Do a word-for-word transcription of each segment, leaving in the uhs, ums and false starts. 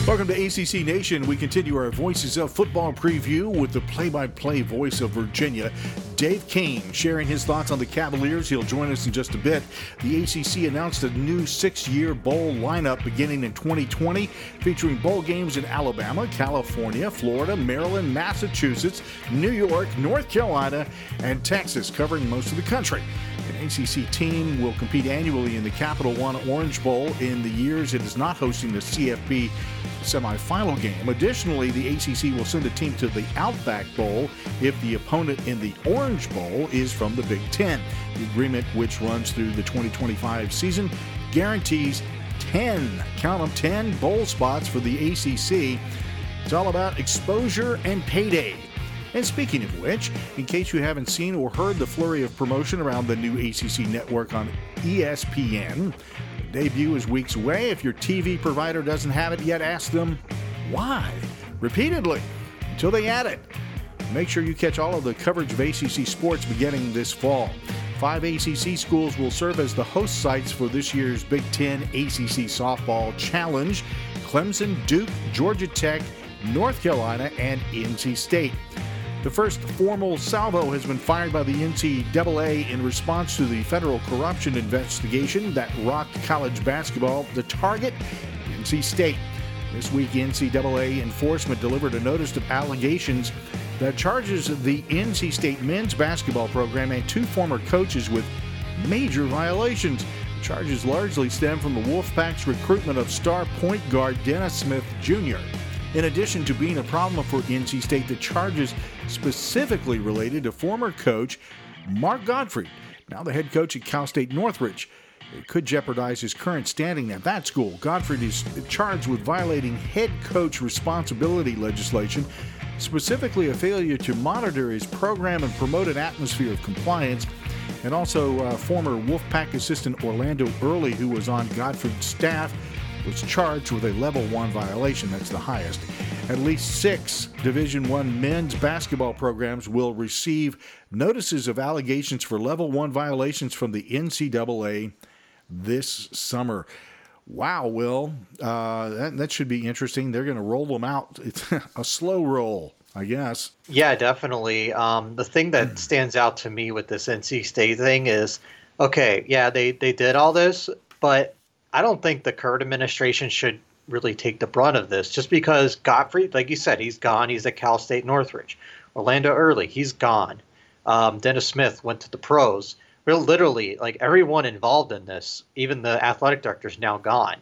Welcome to A C C Nation. We continue our Voices of Football preview with the play-by-play voice of Virginia, Dave Kane, sharing his thoughts on the Cavaliers. He'll join us in just a bit. The A C C announced a new six-year bowl lineup beginning in twenty twenty, featuring bowl games in Alabama, California, Florida, Maryland, Massachusetts, New York, North Carolina, and Texas, covering most of the country. An A C C team will compete annually in the Capital One Orange Bowl in the years it is not hosting the C F P semifinal game. Additionally, the A C C will send a team to the Outback Bowl if the opponent in the Orange Bowl is from the Big Ten. The agreement, which runs through the twenty twenty-five season, guarantees ten, count them, ten bowl spots for the A C C. It's all about exposure and payday. And speaking of which, in case you haven't seen or heard the flurry of promotion around the new A C C network on E S P N, the debut is weeks away. If your T V provider doesn't have it yet, ask them why, repeatedly, until they add it. Make sure you catch all of the coverage of A C C sports beginning this fall. Five A C C schools will serve as the host sites for this year's Big Ten A C C Softball Challenge: Clemson, Duke, Georgia Tech, North Carolina, and N C State. The first formal salvo has been fired by the N C double A in response to the federal corruption investigation that rocked college basketball. The target, N C State. This week, N C double A enforcement delivered a notice of allegations that charges the N C State men's basketball program and two former coaches with major violations. Charges largely stem from the Wolfpack's recruitment of star point guard Dennis Smith Junior In addition to being a problem for N C State, the charges specifically related to former coach Mark Gottfried, now the head coach at Cal State Northridge. It could jeopardize his current standing at that school. Gottfried is charged with violating head coach responsibility legislation, specifically a failure to monitor his program and promote an atmosphere of compliance. And also uh, former Wolfpack assistant Orlando Early, who was on Gottfried's staff, was charged with a level one violation. That's the highest. At least six Division One men's basketball programs will receive notices of allegations for level one violations from the N C double A this summer. Wow, Will, uh, that, that should be interesting. They're going to roll them out. It's a slow roll, I guess. Yeah, definitely. Um, the thing that stands out to me with this N C State thing is, okay, yeah, they, they did all this, but I don't think the current administration should really take the brunt of this, just because Gottfried, like you said, he's gone. He's at Cal State Northridge. Orlando Early, he's gone. Um, Dennis Smith went to the pros. Real literally, like everyone involved in this, even the athletic director, is now gone.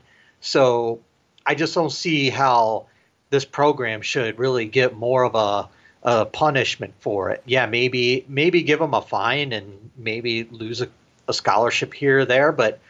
So I just don't see how this program should really get more of a, a punishment for it. Yeah, maybe maybe give them a fine and maybe lose a, a scholarship here or there, but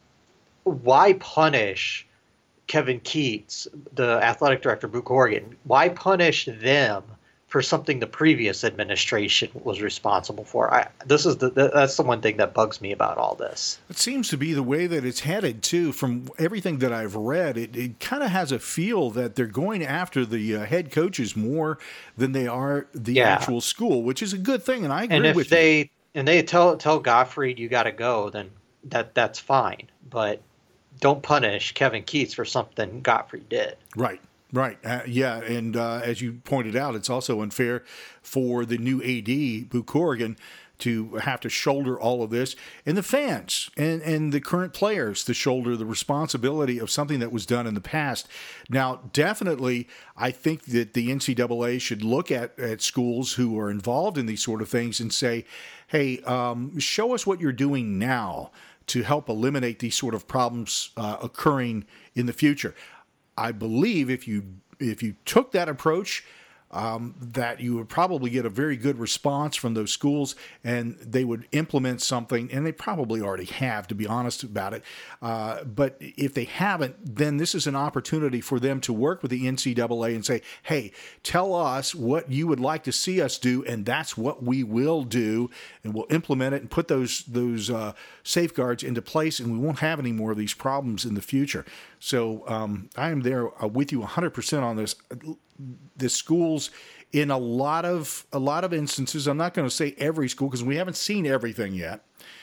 why punish Kevin Keatts, the athletic director, Boo Corrigan? Why punish them for something the previous administration was responsible for? I, this is the that's the one thing that bugs me about all this. It seems to be the way that it's headed, too. From everything that I've read, it, it kind of has a feel that they're going after the uh, head coaches more than they are the yeah. actual school, which is a good thing, and I agree and if with they, you. And they tell tell Gottfried, you got to go, then that that's fine. But don't punish Kevin Keatts for something Gottfried did. Right, right. Uh, yeah, and uh, as you pointed out, it's also unfair for the new A D, Boo Corrigan, to have to shoulder all of this, and the fans and, and the current players to shoulder the responsibility of something that was done in the past. Now, definitely, I think that the N C double A should look at, at schools who are involved in these sort of things and say, hey, um, show us what you're doing now to help eliminate these sort of problems uh, occurring in the future. I believe if you if you took that approach, um, that you would probably get a very good response from those schools, and they would implement something, and they probably already have, to be honest about it. Uh, but if they haven't, then this is an opportunity for them to work with the N C double A and say, hey, tell us what you would like to see us do, and that's what we will do, and we'll implement it and put those those uh, safeguards into place, and we won't have any more of these problems in the future. So um, I am there uh, with you one hundred percent on this. The schools, in a lot of a lot of instances, I'm not going to say every school because we haven't seen everything yet,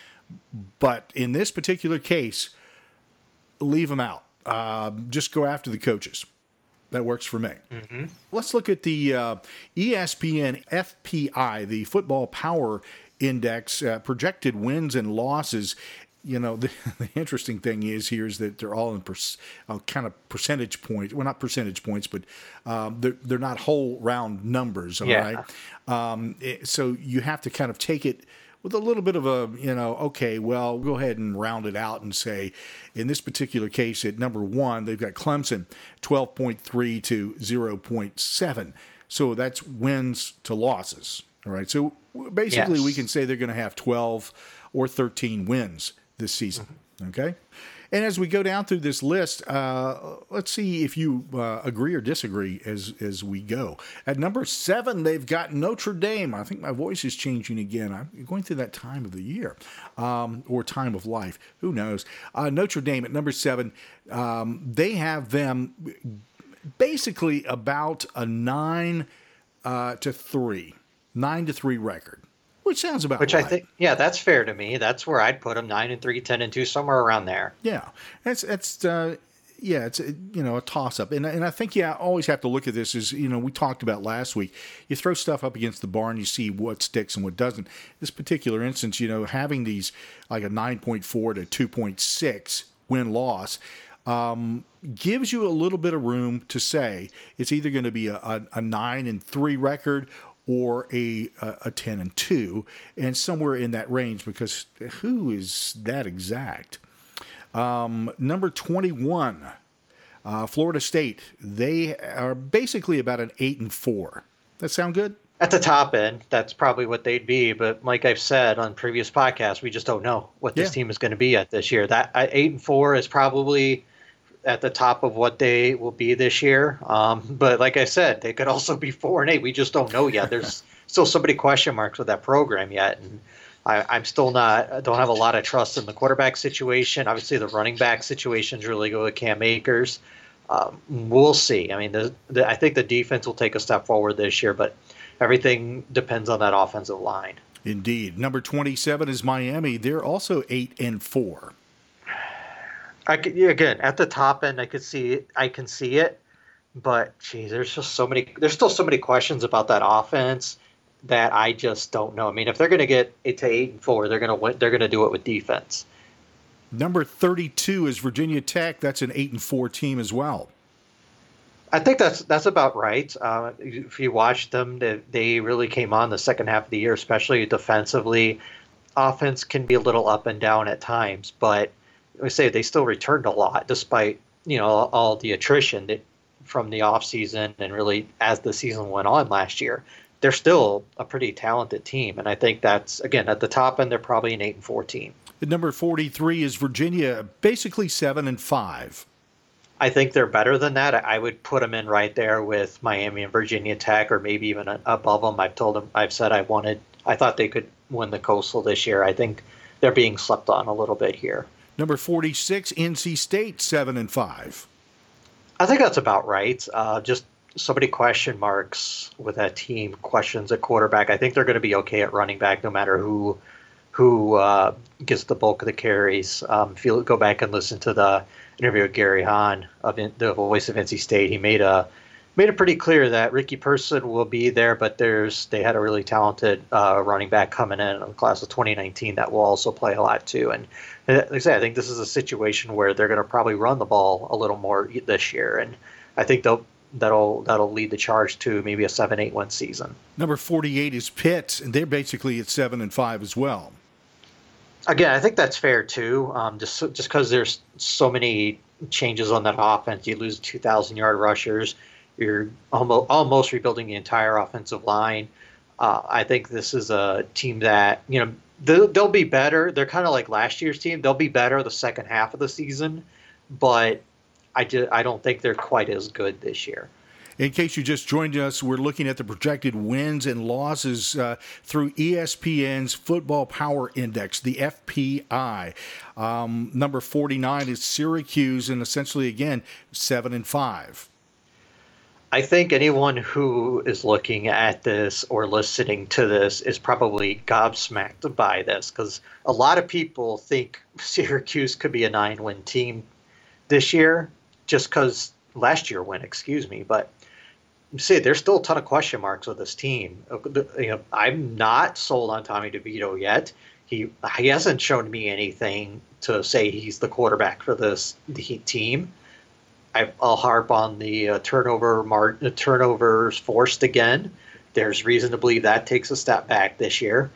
but in this particular case, leave them out. Uh, just go after the coaches. That works for me. Mm-hmm. Let's look at the uh, E S P N F P I, the Football Power Index, uh, projected wins and losses. You know, the, the interesting thing is here is that they're all in per, uh, kind of percentage points. Well, not percentage points, but um, they're, they're not whole round numbers, all yeah. right? Um, it, so you have to kind of take it with a little bit of a, you know, okay, well, go ahead and round it out and say, in this particular case, at number one, they've got Clemson, twelve point three to zero point seven. So that's wins to losses, all right? So basically yes. we can say they're going to have twelve or thirteen wins this season, okay? And as we go down through this list, uh, let's see if you uh, agree or disagree as as we go. At number seven, they've got Notre Dame. I think my voice is changing again. I'm going through that time of the year um, or time of life. Who knows? Uh, Notre Dame at number seven, um, they have them basically about a nine uh, to three, nine to three record. Which sounds about Which right. I think, yeah, that's fair to me. That's where I'd put them, nine and three, ten and two, somewhere around there. Yeah, that's that's uh, yeah, it's a, you know a toss up, and and I think yeah, I always have to look at this as you know we talked about last week. You throw stuff up against the bar and you see what sticks and what doesn't. This particular instance, you know, having these like a nine point four to two point six win loss. Um, gives you a little bit of room to say it's either going to be a, a, a nine and three record or a, a a ten and two, and somewhere in that range, because who is that exact? Um, number twenty-one, uh, Florida State. They are basically about an eight and four. That sound good? At the top end, that's probably what they'd be. But like I've said on previous podcasts, we just don't know what this Yeah. team is going to be at this year. That uh, eight and four is probably at the top of what they will be this year. Um, but like I said, they could also be four and eight. We just don't know yet. There's still so many question marks with that program yet. And I, I'm still not, I don't have a lot of trust in the quarterback situation. Obviously the running back situation is really good with Cam Akers. Um, we'll see. I mean, the, the, I think the defense will take a step forward this year, but everything depends on that offensive line. Indeed. Number twenty-seven is Miami. They're also eight and four. I could, yeah, again, at the top end, I could see it. I can see it, but geez, there's just so many. There's still so many questions about that offense that I just don't know. I mean, if they're going to get it to eight and four, they're going to win. They're going to do it with defense. Number thirty-two is Virginia Tech. That's an eight and four team as well. I think that's that's about right. Uh, if you watch them, they, they really came on the second half of the year, especially defensively. Offense can be a little up and down at times, but I say they still returned a lot despite, you know, all the attrition that from the offseason and really as the season went on last year. They're still a pretty talented team, and I think that's, again, at the top end, they're probably an eight and four team. At number forty-three is Virginia, basically seven and five. I think they're better than that. I would put them in right there with Miami and Virginia Tech, or maybe even above them. I've told them, I've said I wanted, I thought they could win the Coastal this year. I think they're being slept on a little bit here. Number forty-six, N C State, seven and five. I think that's about right. Uh, just so many question marks with that team. Questions at quarterback. I think they're going to be okay at running back, no matter who who uh, gets the bulk of the carries. Um, if you go back and listen to the interview with Gary Hahn of in, the voice of N C State, he made a made it pretty clear that Ricky Person will be there, but there's they had a really talented uh, running back coming in in the class of twenty nineteen that will also play a lot too. And like I say, I think this is a situation where they're going to probably run the ball a little more this year, and I think they'll that'll that'll lead the charge to maybe a seven eight win season. Number forty-eight is Pitt, and they're basically at seven and five as well. Again, I think that's fair too. Um, just just because there's so many changes on that offense, you lose two thousand yard rushers. You're almost almost rebuilding the entire offensive line. Uh, I think this is a team that, you know, they'll, they'll be better. They're kind of like last year's team. They'll be better the second half of the season, but I just, I don't think they're quite as good this year. In case you just joined us, we're looking at the projected wins and losses uh, through E S P N's Football Power Index, the F P I. Um, number forty-nine is Syracuse, and essentially, again, seven and five. I think anyone who is looking at this or listening to this is probably gobsmacked by this, because a lot of people think Syracuse could be a nine-win team this year just because last year win, excuse me. But see, there's still a ton of question marks with this team. You know, I'm not sold on Tommy DeVito yet. He he hasn't shown me anything to say he's the quarterback for this team. I, I'll harp on the uh, turnover mar- the turnovers forced again. There's reason to believe that takes a step back this year.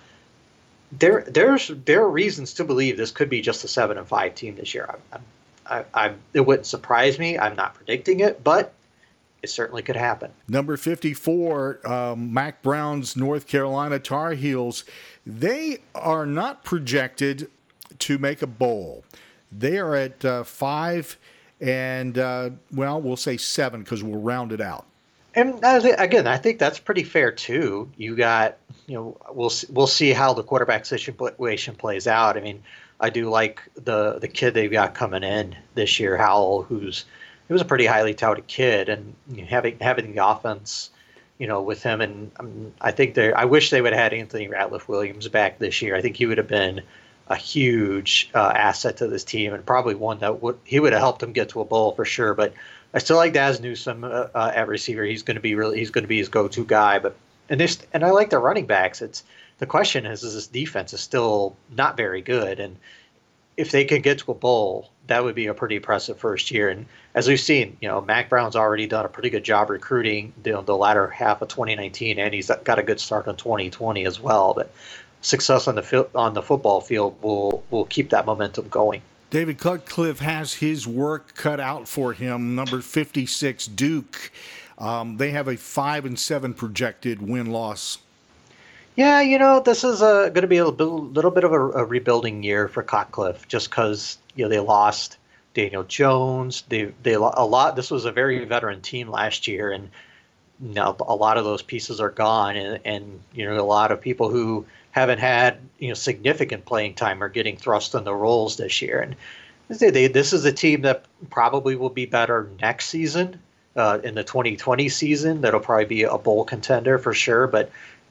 There, there's there are reasons to believe this could be just a seven and five team this year. I, I, I, it wouldn't surprise me. I'm not predicting it, but it certainly could happen. Number fifty-four, um, Mack Brown's North Carolina Tar Heels. They are not projected to make a bowl. They are at uh, five and, uh, well, we'll say seven because we'll round it out. And again, I think that's pretty fair too. You got, you know, we'll we'll see how the quarterback situation plays out. I mean, I do like the the kid they've got coming in this year, Howell, who's he was a pretty highly touted kid, and you know, having having the offense, you know, with him, and um, I think they I wish they would have had Anthony Ratliff Williams back this year. I think he would have been a huge uh, asset to this team, and probably one that would he would have helped them get to a bowl for sure. But I still like Daz Newsome uh, uh, at receiver. He's going to be really he's going to be his go-to guy. But and this and I like the running backs. It's the question is, is this defense is still not very good, and if they can get to a bowl, that would be a pretty impressive first year. And as we've seen, you know, Mack Brown's already done a pretty good job recruiting the, the latter half of twenty nineteen, and he's got a good start in twenty twenty as well. But success on the field, on the football field will will keep that momentum going. David Cutcliffe has his work cut out for him. Number fifty-six, Duke. Um, they have a five and seven projected win-loss. Yeah, you know, this is uh, going to be a little, little bit of a, a rebuilding year for Cutcliffe, just because you know they lost Daniel Jones. They they a lot. This was a very veteran team last year, and you know, a lot of those pieces are gone, and, and you know a lot of people who haven't had you know significant playing time are getting thrust in the roles this year. And they, this is a team that probably will be better next season, uh, in the twenty twenty season. That'll probably be a bowl contender for sure. But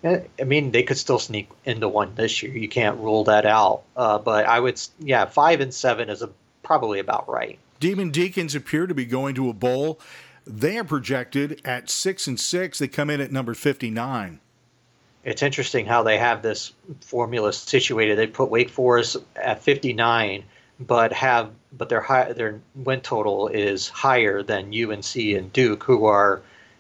I mean, they could still sneak into one this year. You can't rule that out. Uh, but I would, yeah, five and seven is a, probably about right. Demon Deacons appear to be going to a bowl. They are projected at six and six. They come in at number fifty-nine. It's interesting how they have this formula situated. They put Wake Forest at fifty-nine, but have but their high, their win total is higher than U N C and Duke, who are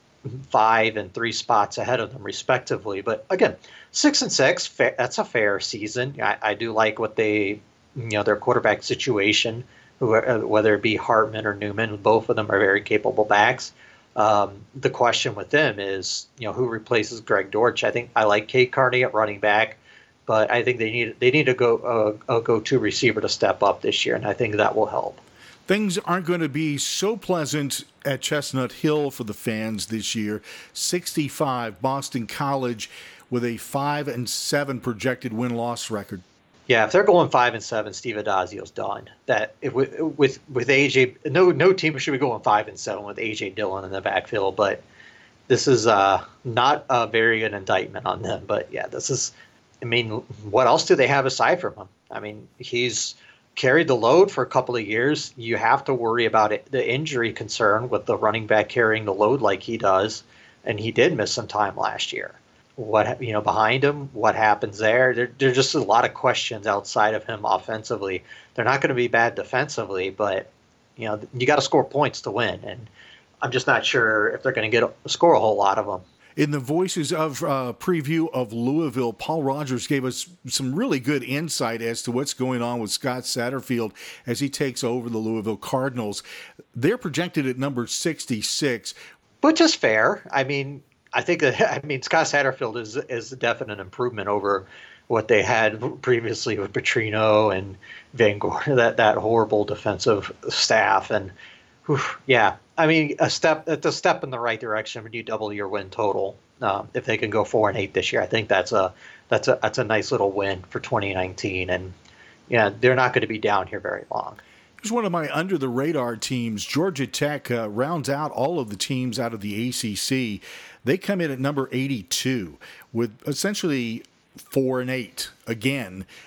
five and three spots ahead of them, respectively. But again, six and six, fa- that's a fair season. I, I do like what they, you know, their quarterback situation, whether it be Hartman or Newman, both of them are very capable backs. Um, the question with them is, you know, who replaces Greg Dortch? I think I like Kate Carney at running back, but I think they need they need to go uh, a go-to receiver to step up this year, and I think that will help. Things aren't going to be so pleasant at Chestnut Hill for the fans this year. sixty-five, Boston College with a five and seven projected win-loss record. Yeah, if they're going five and seven, Steve Adazio's done. That if, with with with A J, no no team should be going five and seven with A J Dillon in the backfield. But this is uh, not a very good indictment on them. But yeah, this is. I mean, what else do they have aside from him? I mean, he's carried the load for a couple of years. You have to worry about it, the injury concern with the running back carrying the load like he does, and he did miss some time last year. What you know behind him, what happens there? There there's just a lot of questions outside of him offensively. They're not going to be bad defensively, but you know you got to score points to win, and I'm just not sure if they're going to get score a whole lot of them. In the Voices of uh, preview of Louisville, Paul Rogers gave us some really good insight as to what's going on with Scott Satterfield as he takes over the Louisville Cardinals. They're projected at number sixty-six, which is fair. I mean. I think I mean Scott Satterfield is is a definite improvement over what they had previously with Petrino and Van Gorder, that that horrible defensive staff. And whew, yeah, I mean a step it's a step in the right direction when you double your win total. Um, if they can go four and eight this year, I think that's a that's a that's a nice little win for twenty nineteen. And yeah, they're not going to be down here very long. Here's one of my under-the-radar teams. Georgia Tech uh, rounds out all of the teams out of the A C C. They come in at number eighty-two with essentially four and eight. Again,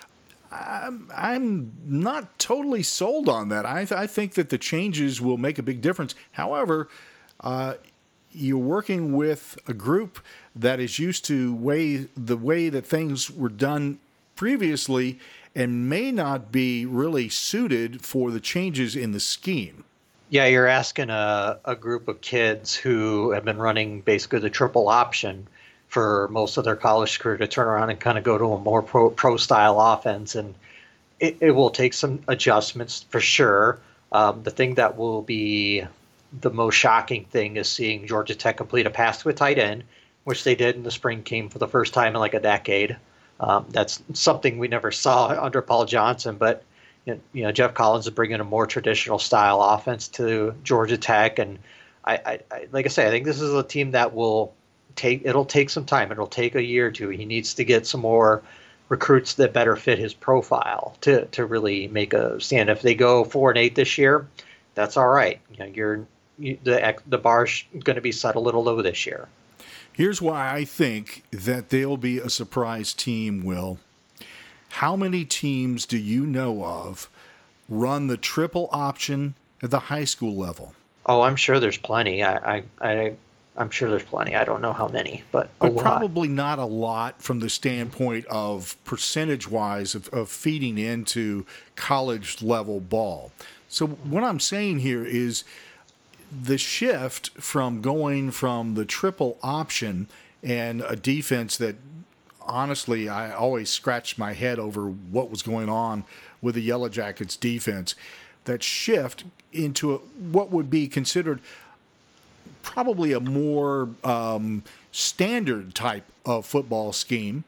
I'm, I'm not totally sold on that. I, th- I think that the changes will make a big difference. However, uh, you're working with a group that is used to way the way that things were done previously and may not be really suited for the changes in the scheme. Yeah, you're asking a, a group of kids who have been running basically the triple option for most of their college career to turn around and kind of go to a more pro, pro style offense. And it, it will take some adjustments for sure. Um, the thing that will be the most shocking thing is seeing Georgia Tech complete a pass to a tight end, which they did in the spring game for the first time in like a decade. Um, that's something we never saw under Paul Johnson, but you know, Jeff Collins is bringing a more traditional style offense to Georgia Tech. And I, I, I like I say, I think this is a team that will take, it'll take some time. It'll take a year or two. He needs to get some more recruits that better fit his profile to, to really make a stand. If they go four and eight this year, that's all right. You know, you're, you, the, the bar's going to be set a little low this year. Here's why I think that they'll be a surprise team, Will. How many teams do you know of run the triple option at the high school level? Oh, I'm sure there's plenty. I, I, I I'm sure there's plenty. I don't know how many, but a but lot. Probably not a lot from the standpoint of percentage-wise of, of feeding into college level ball. So what I'm saying here is the shift from going from the triple option and a defense that honestly, I always scratched my head over what was going on with the Yellow Jackets defense. That shift into a, what would be considered probably a more um, standard type of football scheme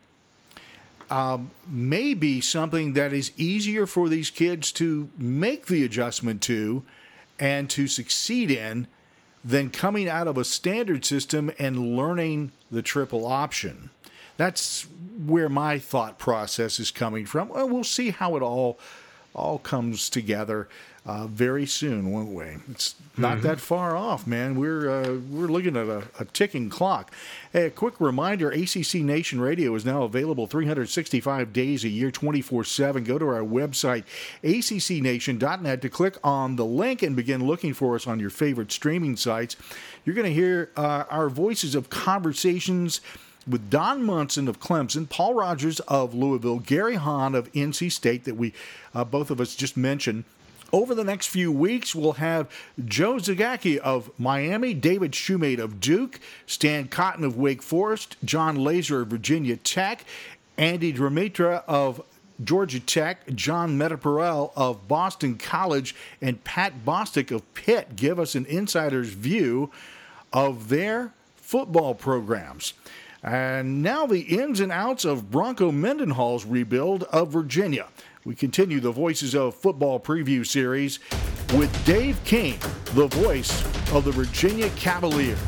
um, may be something that is easier for these kids to make the adjustment to and to succeed in than coming out of a standard system and learning the triple option. That's where my thought process is coming from. Well, we'll see how it all all comes together uh, very soon, won't we? It's not mm-hmm. that far off, man. We're uh, we're looking at a, a ticking clock. Hey, a quick reminder, A C C Nation Radio is now available three hundred sixty-five days a year, twenty-four seven. Go to our website, A C C nation dot net, to click on the link and begin looking for us on your favorite streaming sites. You're going to hear uh, our voices of conversations with Don Munson of Clemson, Paul Rogers of Louisville, Gary Hahn of N C State that we uh, both of us just mentioned. Over the next few weeks, we'll have Joe Zagacki of Miami, David Shoemate of Duke, Stan Cotton of Wake Forest, John Laser of Virginia Tech, Andy Dramitra of Georgia Tech, John Metaparel of Boston College, and Pat Bostic of Pitt give us an insider's view of their football programs. And now the ins and outs of Bronco Mendenhall's rebuild of Virginia. We continue the Voices of Football preview series with Dave King, the voice of the Virginia Cavaliers.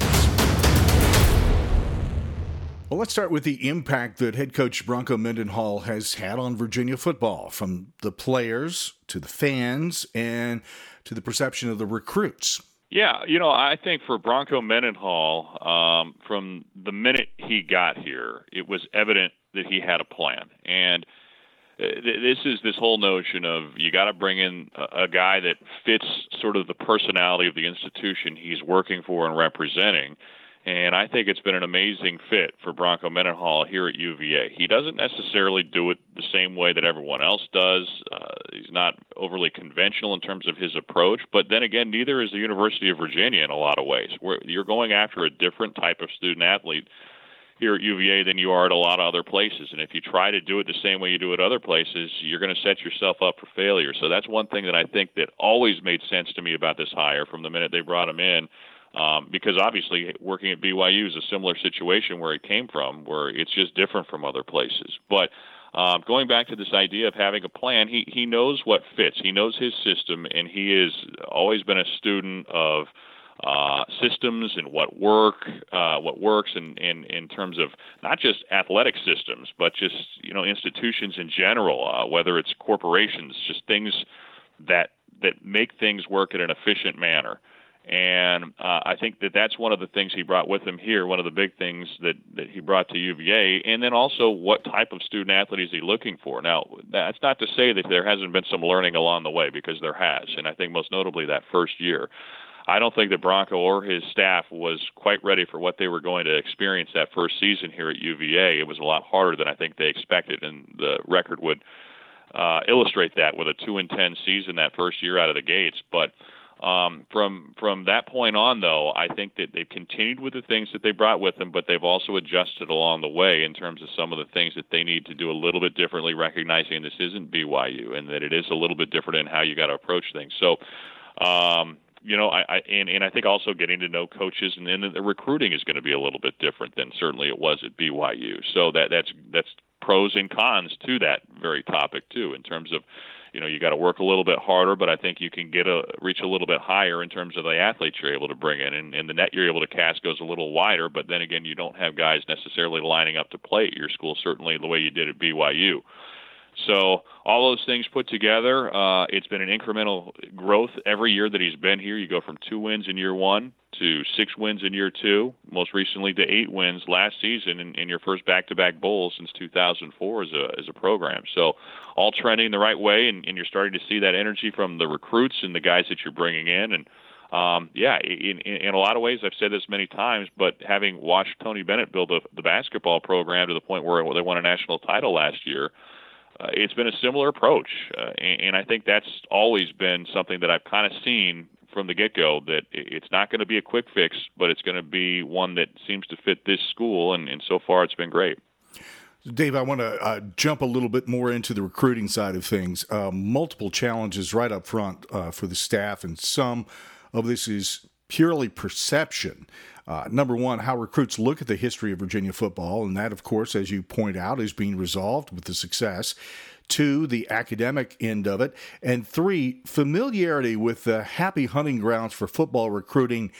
Well, let's start with the impact that head coach Bronco Mendenhall has had on Virginia football, from the players to the fans and to the perception of the recruits. Yeah, you know, I think for Bronco Mendenhall, um, from the minute he got here, it was evident that he had a plan. And this is this whole notion of you got to bring in a, a guy that fits sort of the personality of the institution he's working for and representing. And I think it's been an amazing fit for Bronco Mendenhall here at U V A. He doesn't necessarily do it the same way that everyone else does. Uh, he's not overly conventional in terms of his approach. But then again, neither is the University of Virginia in a lot of ways. Where you're going after a different type of student athlete here at U V A than you are at a lot of other places. And if you try to do it the same way you do at other places, you're going to set yourself up for failure. So that's one thing that I think that always made sense to me about this hire from the minute they brought him in. Um, because obviously working at B Y U is a similar situation where it came from, where it's just different from other places. But um, going back to this idea of having a plan, he, he knows what fits. He knows his system, and he has always been a student of uh, systems and what work, uh, what works in, in, in terms of not just athletic systems, but just, you know, institutions in general, uh, whether it's corporations, just things that that make things work in an efficient manner. And uh, I think that that's one of the things he brought with him here, one of the big things that, that he brought to U V A. And then also, what type of student athlete is he looking for? Now, that's not to say that there hasn't been some learning along the way, because there has. And I think most notably that first year. I don't think that Bronco or his staff was quite ready for what they were going to experience that first season here at U V A. It was a lot harder than I think they expected, and the record would uh, illustrate that with a two and ten season that first year out of the gates. But Um, from from that point on, though, I think that they've continued with the things that they brought with them, but they've also adjusted along the way in terms of some of the things that they need to do a little bit differently, recognizing this isn't B Y U and that it is a little bit different in how you got to approach things. So, um, you know, I, I and, and I think also getting to know coaches, and then the recruiting is going to be a little bit different than certainly it was at B Y U. So that that's that's pros and cons to that very topic too, in terms of, you know, you got to work a little bit harder, but I think you can get a reach a little bit higher in terms of the athletes you're able to bring in, and, and the net you're able to cast goes a little wider. But then again, you don't have guys necessarily lining up to play at your school, certainly the way you did at B Y U. So all those things put together, uh, it's been an incremental growth every year that he's been here. You go from two wins in year one to six wins in year two, most recently to eight wins last season in, in your first back-to-back bowl since two thousand four as a as a program. So all trending the right way, and, and you're starting to see that energy from the recruits and the guys that you're bringing in. And um, yeah, in, in, in a lot of ways, I've said this many times, but having watched Tony Bennett build a, the basketball program to the point where they won a national title last year, Uh, it's been a similar approach, uh, and, and I think that's always been something that I've kind of seen from the get-go, that it's not going to be a quick fix, but it's going to be one that seems to fit this school, and, and so far it's been great. Dave, I want to uh, jump a little bit more into the recruiting side of things. Uh, multiple challenges right up front uh, for the staff, and some of this is purely perception. Uh, number one, how recruits look at the history of Virginia football, and that, of course, as you point out, is being resolved with the success. Two, the academic end of it. And three, familiarity with the happy hunting grounds for football recruiting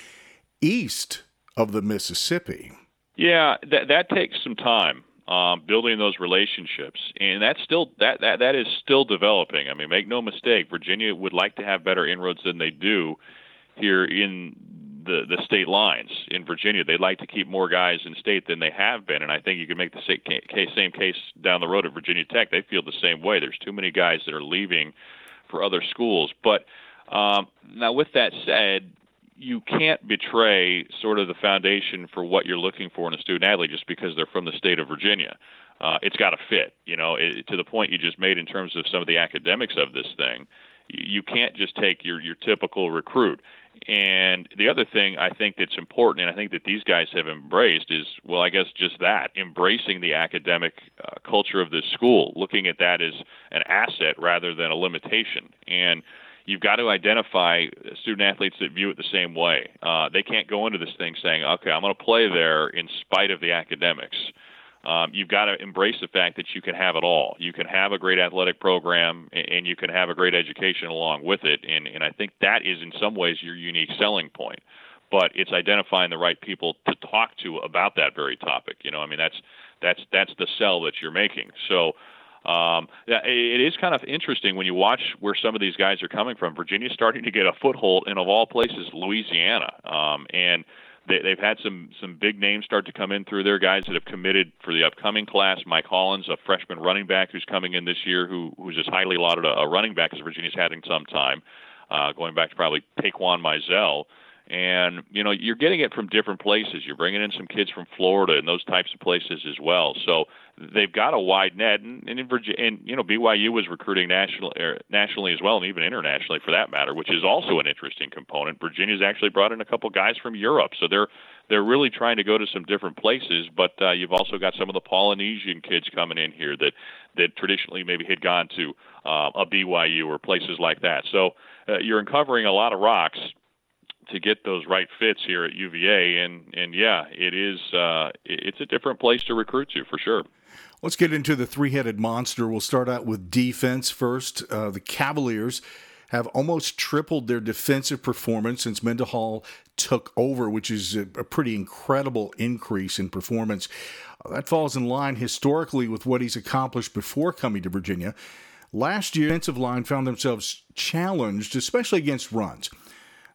east of the Mississippi. Yeah, that that takes some time, um, building those relationships, and that's still that, that that is still developing. I mean, make no mistake, Virginia would like to have better inroads than they do here in the the state lines in Virginia. They'd like to keep more guys in state than they have been, and I think you can make the same case, same case down the road at Virginia Tech. They feel the same way. There's too many guys that are leaving for other schools. But um, now, with that said, you can't betray sort of the foundation for what you're looking for in a student athlete just because they're from the state of Virginia. Uh, it's got to fit, you know, it, to the point you just made in terms of some of the academics of this thing. You can't just take your, your typical recruit. And the other thing I think that's important, and I think that these guys have embraced, is, well, I guess just that, embracing the academic uh, culture of this school, looking at that as an asset rather than a limitation. And you've got to identify student athletes that view it the same way. Uh, they can't go into this thing saying, okay, I'm going to play there in spite of the academics. Um, you've got to embrace the fact that you can have it all. You can have a great athletic program, and you can have a great education along with it. And, and I think that is in some ways your unique selling point. But it's identifying the right people to talk to about that very topic. You know, I mean, that's that's that's the sell that you're making. So um, it is kind of interesting when you watch where some of these guys are coming from. Virginia's starting to get a foothold in, of all places, Louisiana. Um, and They, they've had some some big names start to come in through their guys that have committed for the upcoming class. Mike Hollins, a freshman running back who's coming in this year, who who's as highly lauded a, a running back as Virginia's had in some time, uh, going back to probably Taquan Mizell. And, you know, you're getting it from different places. You're bringing in some kids from Florida and those types of places as well. So they've got a wide net. And, and, in Virginia, and you know, B Y U was recruiting national, er, nationally as well, and even internationally for that matter, which is also an interesting component. Virginia's actually brought in a couple guys from Europe. So they're they're really trying to go to some different places. But uh, you've also got some of the Polynesian kids coming in here that, that traditionally maybe had gone to uh, a B Y U or places like that. So uh, you're uncovering a lot of rocks to get those right fits here at U V A, and and yeah, it is uh, it's a different place to recruit to for sure. Let's get into the three-headed monster. We'll start out with defense first. Uh, the Cavaliers have almost tripled their defensive performance since Mendenhall took over, which is a, a pretty incredible increase in performance. Uh, that falls in line historically with what he's accomplished before coming to Virginia. Last year, the defensive line found themselves challenged, especially against runs.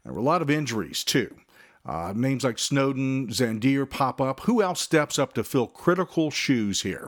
There were a lot of injuries, too. Uh, names like Snowden, Zandier pop up. Who else steps up to fill critical shoes here?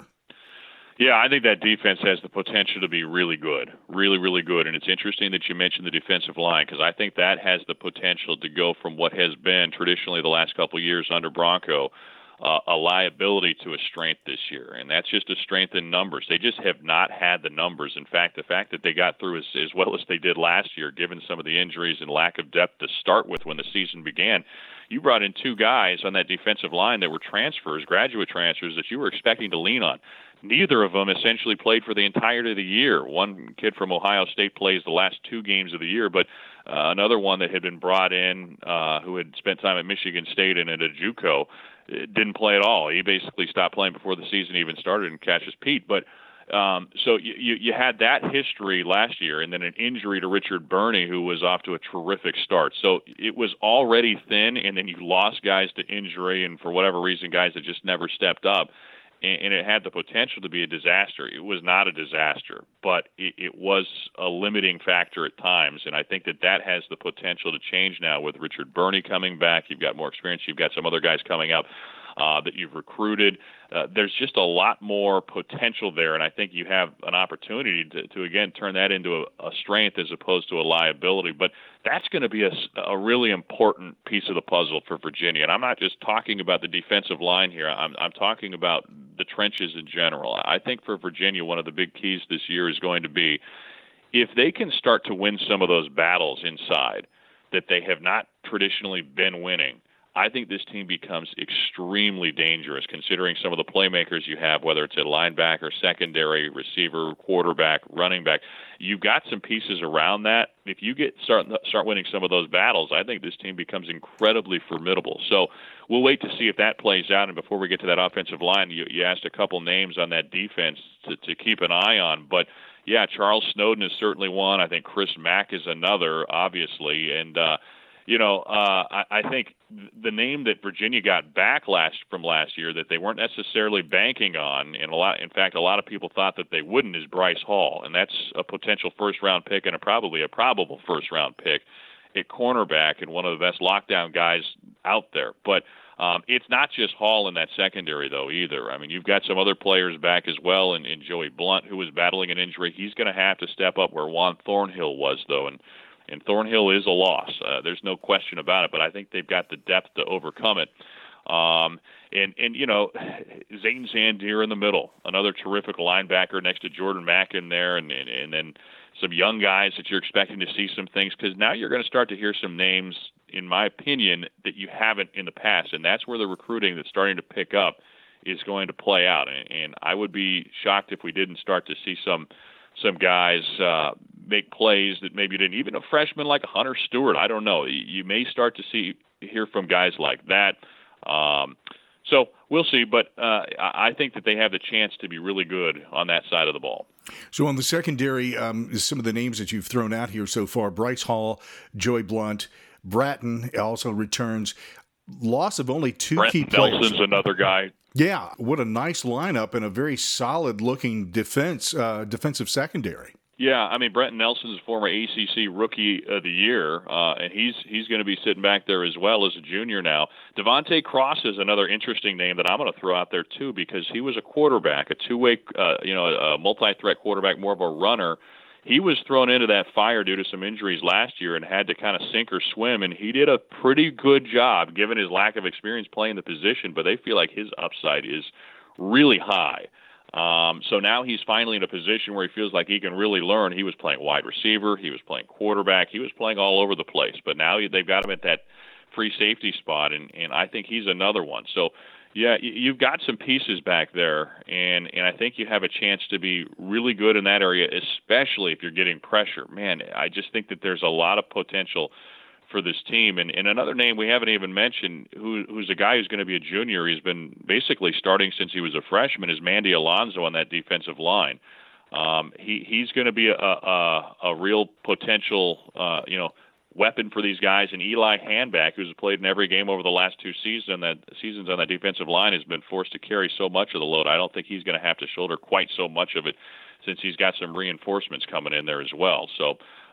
Yeah, I think that defense has the potential to be really good, really, really good. And it's interesting that you mentioned the defensive line, because I think that has the potential to go from what has been traditionally the last couple of years under Bronco, uh, a liability to a strength this year. And that's just a strength in numbers. They just have not had the numbers. In fact, the fact that they got through as, as well as they did last year, given some of the injuries and lack of depth to start with when the season began, you brought in two guys on that defensive line that were transfers, graduate transfers, that you were expecting to lean on. Neither of them essentially played for the entirety of the year. One kid from Ohio State plays the last two games of the year, but uh, another one that had been brought in uh, who had spent time at Michigan State and at a JUCO didn't play at all. He basically stopped playing before the season even started in Cassius Pete. But um, so you, you, you had that history last year, and then an injury to Richard Burney, who was off to a terrific start. So it was already thin, and then you lost guys to injury, and for whatever reason, guys that just never stepped up. And it had the potential to be a disaster. It was not a disaster, but it, it was a limiting factor at times. And I think that that has the potential to change now with Richard Burney coming back. You've got more experience. You've got some other guys coming up uh, that you've recruited. Uh, there's just a lot more potential there, and I think you have an opportunity to, to again, turn that into a, a strength as opposed to a liability. But that's going to be a, a really important piece of the puzzle for Virginia. And I'm not just talking about the defensive line here. I'm, I'm talking about the trenches in general. I think for Virginia, one of the big keys this year is going to be if they can start to win some of those battles inside that they have not traditionally been winning. I think this team becomes extremely dangerous considering some of the playmakers you have, whether it's a linebacker, secondary, receiver, quarterback, running back. You've got some pieces around that. If you get start start winning some of those battles, I think this team becomes incredibly formidable. So we'll wait to see if that plays out. And before we get to that offensive line, you, you asked a couple names on that defense to, to keep an eye on. But, yeah, Charles Snowden is certainly one. I think Chris Mack is another, obviously. And, uh, You know, uh, I, I think the name that Virginia got back last from last year that they weren't necessarily banking on, and a lot, in fact, a lot of people thought that they wouldn't, is Bryce Hall, and that's a potential first-round pick and a probably a probable first-round pick at cornerback and one of the best lockdown guys out there. But um, it's not just Hall in that secondary, though, either. I mean, you've got some other players back as well, and, and Joey Blunt, who was battling an injury. He's going to have to step up where Juan Thornhill was, though, and And Thornhill is a loss. Uh, there's no question about it, but I think they've got the depth to overcome it. Um, and, and, you know, Zane Zandier in the middle, another terrific linebacker next to Jordan Mack in there, and, and, and then some young guys that you're expecting to see some things, because now you're going to start to hear some names, in my opinion, that you haven't in the past, and that's where the recruiting that's starting to pick up is going to play out. And, and I would be shocked if we didn't start to see some some guys uh, make plays that maybe didn't. Even a freshman like Hunter Stewart, I don't know. You may start to see hear from guys like that. Um, so we'll see, but uh, I think that they have the chance to be really good on that side of the ball. So on the secondary, um, some of the names that you've thrown out here so far, Bryce Hall, Joey Blunt, Bratton also returns. Loss of only two Brent key players. Nelson's another guy. Yeah, what a nice lineup and a very solid-looking defense, uh, defensive secondary. Yeah, I mean, Brenton Nelson is a former A C C Rookie of the Year, uh, and he's he's going to be sitting back there as well as a junior now. Devontae Cross is another interesting name that I'm going to throw out there too, because he was a quarterback, a two-way, uh, you know, a multi-threat quarterback, more of a runner. He was thrown into that fire due to some injuries last year and had to kind of sink or swim, and he did a pretty good job given his lack of experience playing the position, but they feel like his upside is really high. Um, so now he's finally in a position where he feels like he can really learn. He was playing wide receiver. He was playing quarterback. He was playing all over the place, but now they've got him at that free safety spot, and, and I think he's another one. So yeah, you've got some pieces back there, and, and I think you have a chance to be really good in that area, especially if you're getting pressure. Man, I just think that there's a lot of potential for this team. And, and another name we haven't even mentioned, who, who's a guy who's going to be a junior, he's been basically starting since he was a freshman, is Mandy Alonso on that defensive line. Um, he, he's going to be a, a, a real potential, uh, you know, weapon for these guys, and Eli Handback, who's played in every game over the last two seasons, that seasons on that defensive line, has been forced to carry so much of the load. I don't think he's going to have to shoulder quite so much of it, since he's got some reinforcements coming in there as well. So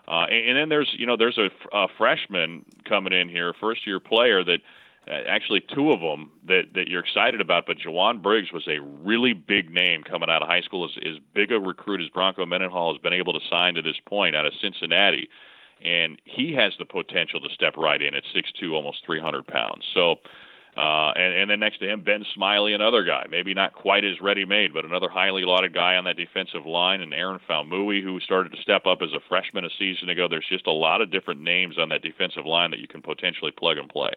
Uh, and, and then there's, you know, there's a, a freshman coming in here, first-year player that uh, actually two of them that, that you're excited about. But Jawan Briggs was a really big name coming out of high school, as, as big a recruit as Bronco Mendenhall has been able to sign to this point out of Cincinnati. And he has the potential to step right in at six two, almost three hundred pounds. So, uh, and, and then next to him, Ben Smiley, another guy, maybe not quite as ready-made, but another highly lauded guy on that defensive line, and Aaron Falmouy, who started to step up as a freshman a season ago. There's just a lot of different names on that defensive line that you can potentially plug and play.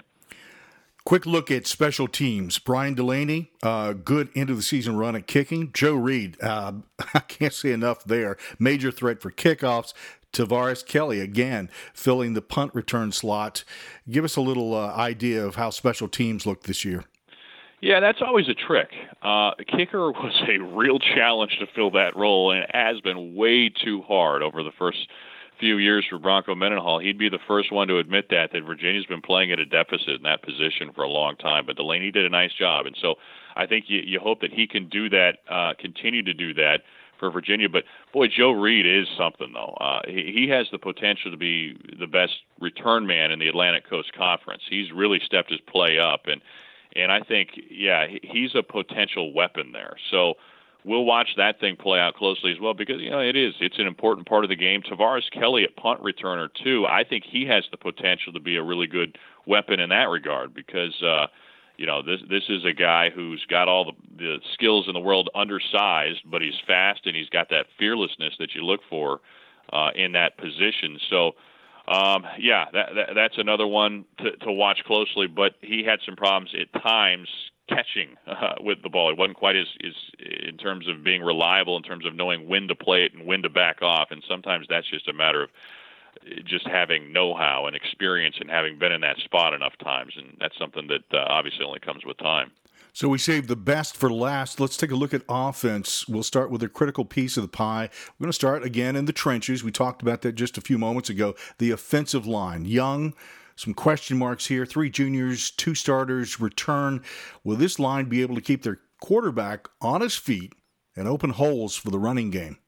Quick look at special teams. Brian Delaney, uh, good end of the season run at kicking. Joe Reed, uh, I can't say enough there. Major threat for kickoffs. Tavares Kelly, again, filling the punt return slot. Give us a little uh, idea of how special teams look this year. Yeah, that's always a trick. Uh, kicker was a real challenge to fill that role, and it has been way too hard over the first few years for Bronco Mendenhall. He'd be the first one to admit that, that Virginia's been playing at a deficit in that position for a long time, but Delaney did a nice job. And so I think you, you hope that he can do that, uh, continue to do that for Virginia. But, boy, Joe Reed is something, though. Uh, he, he has the potential to be the best return man in the Atlantic Coast Conference. He's really stepped his play up, and and I think, yeah, he's a potential weapon there. So we'll watch that thing play out closely as well, because, you know, it is. It's an important part of the game. Tavares Kelly at punt returner, too. I think he has the potential to be a really good weapon in that regard, because, uh, you know, this this is a guy who's got all the, the skills in the world, undersized, but he's fast and he's got that fearlessness that you look for uh, in that position. So, um, yeah, that, that, that's another one to, to watch closely, but he had some problems at times catching uh, with the ball. It wasn't quite as, as in terms of being reliable, in terms of knowing when to play it and when to back off, and sometimes that's just a matter of just having know-how and experience and having been in that spot enough times, and that's something that uh, obviously only comes with time. So we saved the best for last. Let's take a look at offense. We'll start with a critical piece of the pie. We're going to start again in the trenches. We talked about that just a few moments ago. The offensive line. Young, some question marks here. Three juniors, two starters return. Will this line be able to keep their quarterback on his feet and open holes for the running game?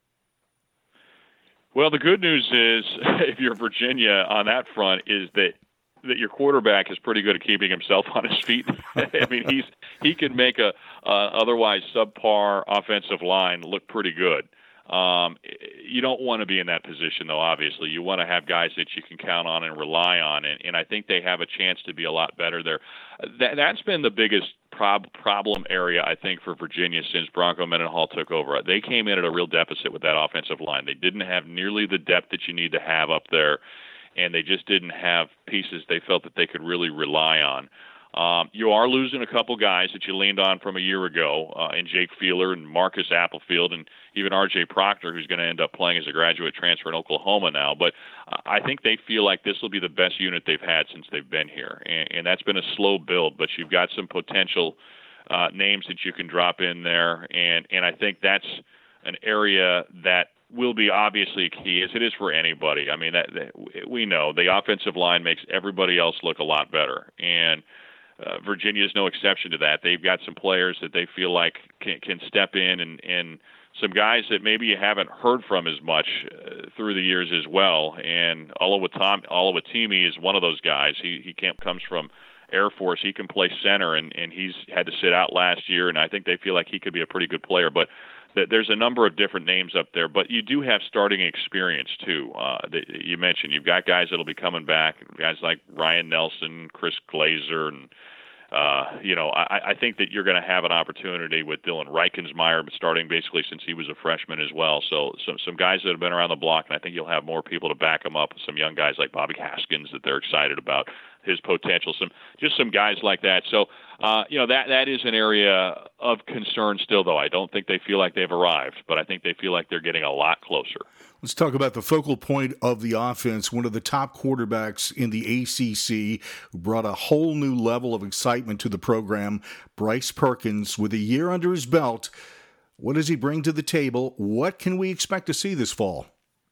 Well, the good news is, if you're Virginia on that front, is that that your quarterback is pretty good at keeping himself on his feet. I mean, he's he can make a uh, otherwise subpar offensive line look pretty good. Um, you don't want to be in that position, though, obviously. You want to have guys that you can count on and rely on, and, and I think they have a chance to be a lot better there. That, that's been the biggest prob- problem area, I think, for Virginia since Bronco Mendenhall took over. They came in at a real deficit with that offensive line. They didn't have nearly the depth that you need to have up there, and they just didn't have pieces they felt that they could really rely on. Um, you are losing a couple guys that you leaned on from a year ago, uh, in Jake Feeler and Marcus Applefield and even R J Proctor, who's going to end up playing as a graduate transfer in Oklahoma now. But uh, I think they feel like this will be the best unit they've had since they've been here. And, and that's been a slow build, but you've got some potential uh, names that you can drop in there. And, and I think that's an area that will be obviously key, as it is for anybody. I mean, that, that we know the offensive line makes everybody else look a lot better. And Uh, Virginia is no exception to that. They've got some players that they feel like can, can step in, and, and some guys that maybe you haven't heard from as much uh, through the years as well. And Oluwatimi is one of those guys. He he camp comes from Air Force. He can play center, and, and he's had to sit out last year, and I think they feel like he could be a pretty good player. But th- there's a number of different names up there. But you do have starting experience, too. Uh, that you mentioned you've got guys that will be coming back, guys like Ryan Nelson, Chris Glazer, and Uh, you know, I, I think that you're going to have an opportunity with Dylan Reichensmeyer starting basically since he was a freshman as well. So some some guys that have been around the block, and I think you'll have more people to back them up. Some young guys like Bobby Haskins that they're excited about his potential. Some just some guys like that. So uh, you know that that is an area of concern still, though. I don't think they feel like they've arrived, but I think they feel like they're getting a lot closer. Let's talk about the focal point of the offense, one of the top quarterbacks in the A C C, who brought a whole new level of excitement to the program, Bryce Perkins, with a year under his belt. What does he bring to the table? What can we expect to see this fall?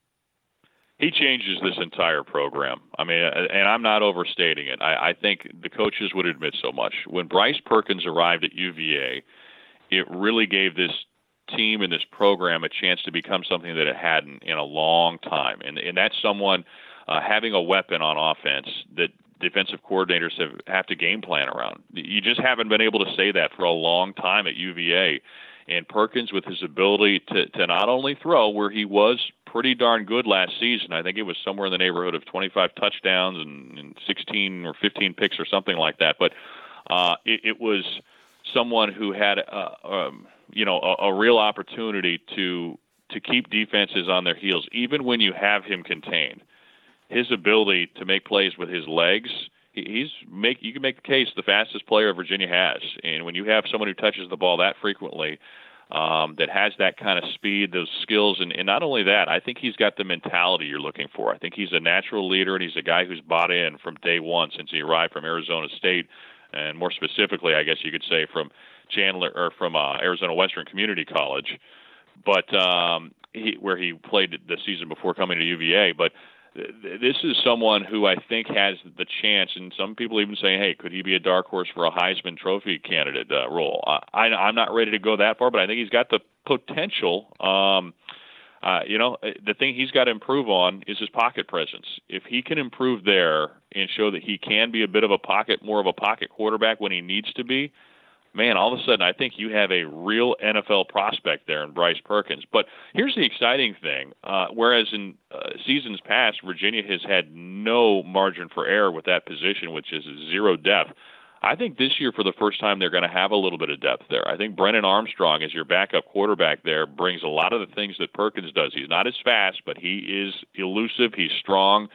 He changes this entire program. I mean, and I'm not overstating it. I, I think the coaches would admit so much. When Bryce Perkins arrived at U V A, it really gave this team and this program a chance to become something that it hadn't in a long time. And, and that's someone uh, having a weapon on offense that defensive coordinators have, have to game plan around. You just haven't been able to say that for a long time at U V A. And Perkins, with his ability to, to not only throw, where he was pretty darn good last season, I think it was somewhere in the neighborhood of twenty-five touchdowns and, and sixteen or fifteen picks or something like that. But uh, it, it was someone who had, uh, um, you know, a, a real opportunity to to keep defenses on their heels, even when you have him contained. His ability to make plays with his legs, he's make you can make the case the fastest player Virginia has. And when you have someone who touches the ball that frequently, um, that has that kind of speed, those skills, and, and not only that, I think he's got the mentality you're looking for. I think he's a natural leader, and he's a guy who's bought in from day one since he arrived from Arizona State, and more specifically, I guess you could say from Chandler or from uh, Arizona Western Community College, but um, he, where he played the season before coming to U V A, but. This is someone who I think has the chance, and some people even say, hey, could he be a dark horse for a Heisman Trophy candidate uh, role? I, I'm not ready to go that far, but I think he's got the potential. Um, uh, you know, the thing he's got to improve on is his pocket presence. If he can improve there and show that he can be a bit of a pocket, more of a pocket quarterback when he needs to be, man, all of a sudden I think you have a real N F L prospect there in Bryce Perkins. But here's the exciting thing. Uh, whereas in uh, seasons past, Virginia has had no margin for error with that position, which is zero depth. I think this year, for the first time, they're going to have a little bit of depth there. I think Brennan Armstrong, as your backup quarterback there, brings a lot of the things that Perkins does. He's not as fast, but he is elusive. He's strong.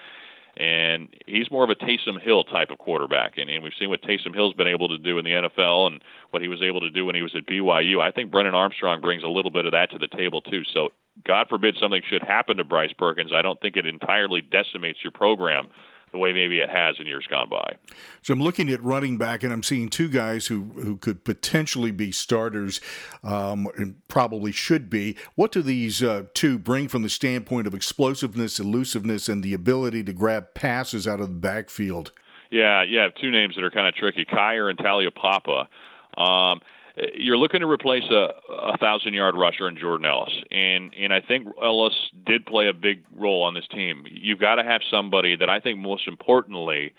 And he's more of a Taysom Hill type of quarterback. And, and we've seen what Taysom Hill's been able to do in the N F L and what he was able to do when he was at B Y U. I think Brennan Armstrong brings a little bit of that to the table, too. So God forbid something should happen to Bryce Perkins. I don't think it entirely decimates your program the way maybe it has in years gone by. So I'm looking at running back, and I'm seeing two guys who, who could potentially be starters, um, and probably should be. What do these uh, two bring from the standpoint of explosiveness, elusiveness, and the ability to grab passes out of the backfield? Yeah, yeah, two names that are kind of tricky, Kyer and Talia Papa. Um, You're looking to replace a, a thousand-yard rusher in Jordan Ellis, and and I think Ellis did play a big role on this team. You've got to have somebody that I think most importantly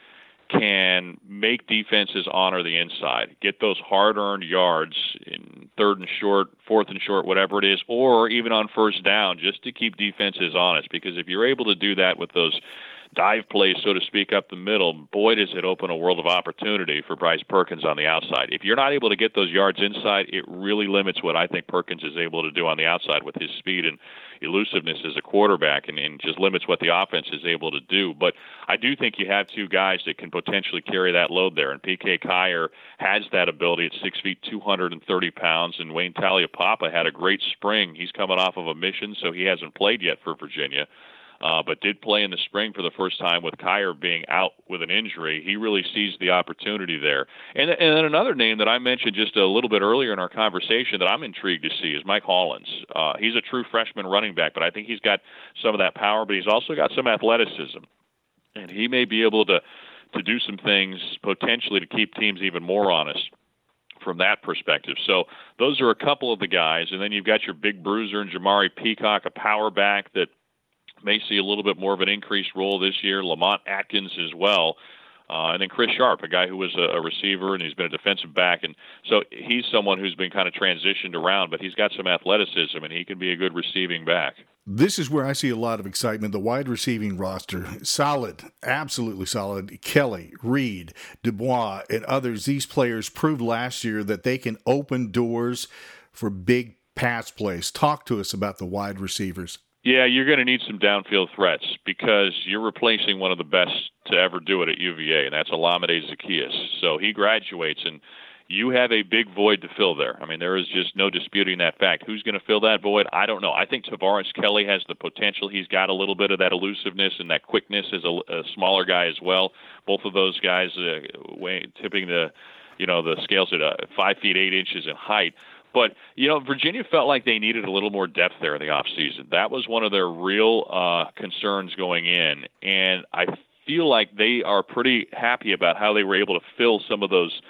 can make defenses honor the inside, get those hard-earned yards in third and short, fourth and short, whatever it is, or even on first down, just to keep defenses honest. Because if you're able to do that with those dive plays, so to speak, up the middle, boy, does it open a world of opportunity for Bryce Perkins on the outside. If you're not able to get those yards inside, it really limits what I think Perkins is able to do on the outside with his speed and elusiveness as a quarterback, and, and just limits what the offense is able to do. But I do think you have two guys that can potentially carry that load there, and P K Kyer has that ability at six feet, two hundred thirty pounds, and Wayne Talia-Papa had a great spring. He's coming off of a mission, so he hasn't played yet for Virginia. Uh, but did play in the spring for the first time with Kyer being out with an injury. He really sees the opportunity there. And, and then another name that I mentioned just a little bit earlier in our conversation that I'm intrigued to see is Mike Hollins. Uh, he's a true freshman running back, but I think he's got some of that power, but he's also got some athleticism. And he may be able to, to do some things potentially to keep teams even more honest from that perspective. So those are a couple of the guys. And then you've got your big bruiser and Jamari Peacock, a power back that may see a little bit more of an increased role this year. Lamont Atkins as well. Uh, and then Chris Sharp, a guy who was a, a receiver and he's been a defensive back. And so he's someone who's been kind of transitioned around, but he's got some athleticism and he can be a good receiving back. This is where I see a lot of excitement. The wide receiving roster, solid, absolutely solid. Kelly, Reed, Dubois, and others, these players proved last year that they can open doors for big pass plays. Talk to us about the wide receivers. Yeah, you're going to need some downfield threats because you're replacing one of the best to ever do it at U V A, and that's Olamide Zaccheaus. So he graduates, and you have a big void to fill there. I mean, there is just no disputing that fact. Who's going to fill that void? I don't know. I think Tavares Kelly has the potential. He's got a little bit of that elusiveness and that quickness as a, a smaller guy as well. Both of those guys uh, way, tipping the, you know, the scales at uh, five feet eight inches in height. But, you know, Virginia felt like they needed a little more depth there in the offseason. That was one of their real uh, concerns going in. And I feel like they are pretty happy about how they were able to fill some of those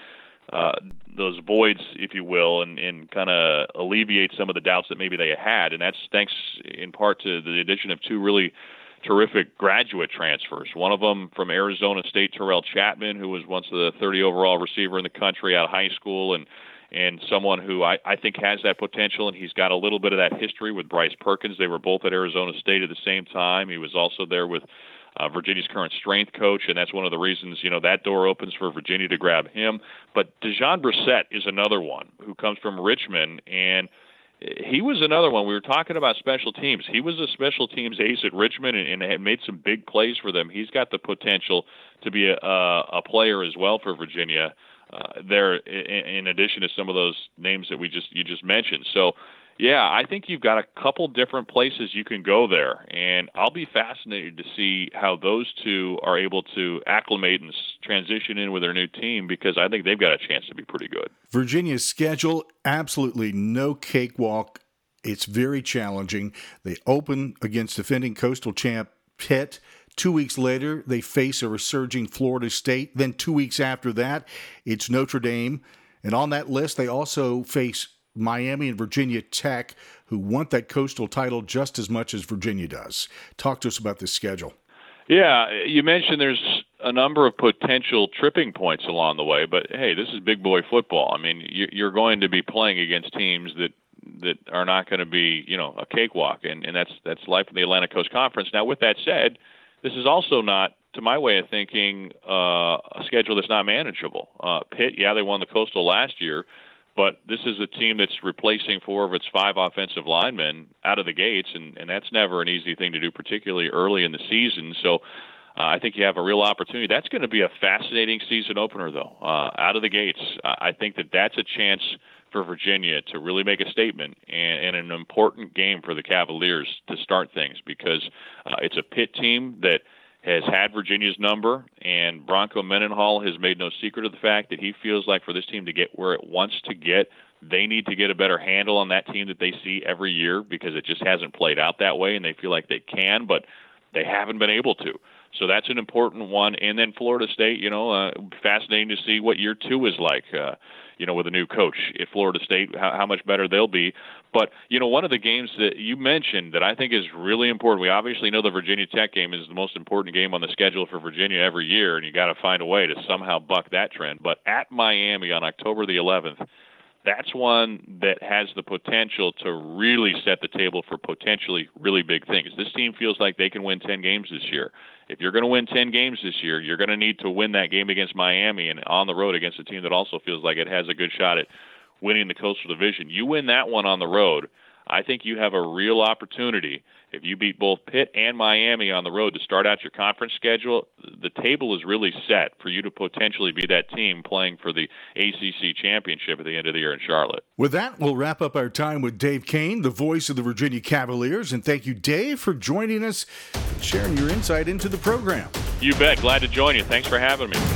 uh, those voids, if you will, and, and kind of alleviate some of the doubts that maybe they had. And that's thanks in part to the addition of two really terrific graduate transfers. One of them from Arizona State, Terrell Chapman, who was once the thirty overall receiver in the country out of high school, and and someone who I, I think has that potential, and he's got a little bit of that history with Bryce Perkins. They were both at Arizona State at the same time. He was also there with uh, Virginia's current strength coach, and that's one of the reasons, you know, that door opens for Virginia to grab him. But Dejon Brissett is another one who comes from Richmond, and he was another one. We were talking about special teams. He was a special teams ace at Richmond and, and had made some big plays for them. He's got the potential to be a, a player as well for Virginia. Uh, there, in, in addition to some of those names that we just you just mentioned. So, yeah, I think you've got a couple different places you can go there, and I'll be fascinated to see how those two are able to acclimate and transition in with their new team, because I think they've got a chance to be pretty good. Virginia's schedule, absolutely no cakewalk. It's very challenging. They open against defending Coastal champ Pitt. Two weeks later, they face a resurging Florida State. Then two weeks after that, it's Notre Dame. And on that list, they also face Miami and Virginia Tech, who want that Coastal title just as much as Virginia does. Talk to us about this schedule. Yeah, you mentioned there's a number of potential tripping points along the way, but hey, this is big boy football. I mean, you're going to be playing against teams that that are not going to be, you know, a cakewalk, and, and that's that's life in the Atlantic Coast Conference. Now, with that said, this is also not, to my way of thinking, uh, a schedule that's not manageable. Uh, Pitt, yeah, they won the Coastal last year, but this is a team that's replacing four of its five offensive linemen out of the gates, and, and that's never an easy thing to do, particularly early in the season. So uh, I think you have a real opportunity. That's going to be a fascinating season opener, though, uh, out of the gates. I think that that's a chance for Virginia to really make a statement, and, and an important game for the Cavaliers to start things, because uh, it's a Pitt team that has had Virginia's number, and Bronco Mendenhall has made no secret of the fact that he feels like for this team to get where it wants to get, they need to get a better handle on that team that they see every year, because it just hasn't played out that way, and they feel like they can, but they haven't been able to. So that's an important one. And then Florida State, you know, uh, fascinating to see what year two is like, uh, you know, with a new coach at Florida State, how, how much better they'll be. But, you know, one of the games that you mentioned that I think is really important, we obviously know the Virginia Tech game is the most important game on the schedule for Virginia every year, and you got to find a way to somehow buck that trend. But at Miami on October the eleventh, that's one that has the potential to really set the table for potentially really big things. This team feels like they can win ten games this year. If you're going to win ten games this year, you're going to need to win that game against Miami and on the road against a team that also feels like it has a good shot at winning the Coastal Division. You win that one on the road, I think you have a real opportunity. If you beat both Pitt and Miami on the road to start out your conference schedule, the table is really set for you to potentially be that team playing for the A C C championship at the end of the year in Charlotte. With that, we'll wrap up our time with Dave Koehn, the voice of the Virginia Cavaliers. And thank you, Dave, for joining us and sharing your insight into the program. You bet. Glad to join you. Thanks for having me.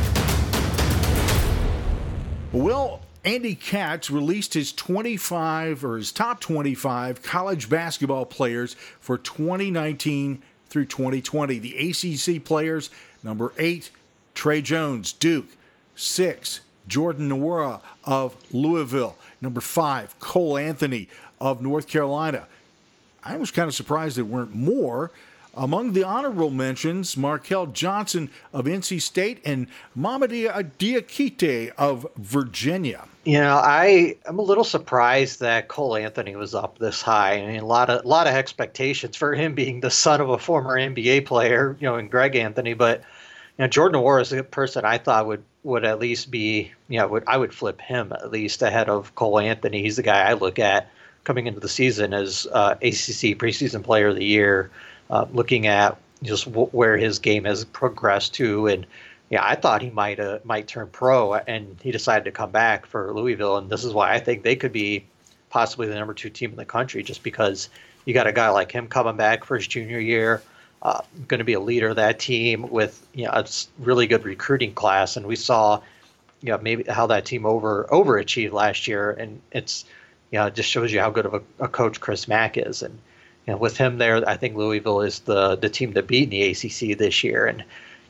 Well, Andy Katz released his twenty-five or his top twenty-five college basketball players for twenty nineteen through twenty twenty. The A C C players: number eight, Trey Jones, Duke; six, Jordan Nwora of Louisville; number five, Cole Anthony of North Carolina. I was kind of surprised there weren't more. Among the honorable mentions, Markel Johnson of N C State and Mamadi Diakite of Virginia. You know, I am a little surprised that Cole Anthony was up this high. I mean, a lot of a lot of expectations for him being the son of a former N B A player, you know, and Greg Anthony. But you know, Jordan Nwora is a person I thought would would at least be, you know, would I would flip him at least ahead of Cole Anthony. He's the guy I look at coming into the season as uh, A C C preseason player of the year. Uh, looking at just w- where his game has progressed to, and yeah, I thought he might uh, might turn pro, and he decided to come back for Louisville, and this is why I think they could be possibly the number two team in the country, just because you got a guy like him coming back for his junior year, uh, going to be a leader of that team with, you know, a really good recruiting class, and we saw, you know, maybe how that team over overachieved last year, and it's, you know, it just shows you how good of a, a coach Chris Mack is, and. You know, with him there, I think Louisville is the, the team to beat in the A C C this year. And,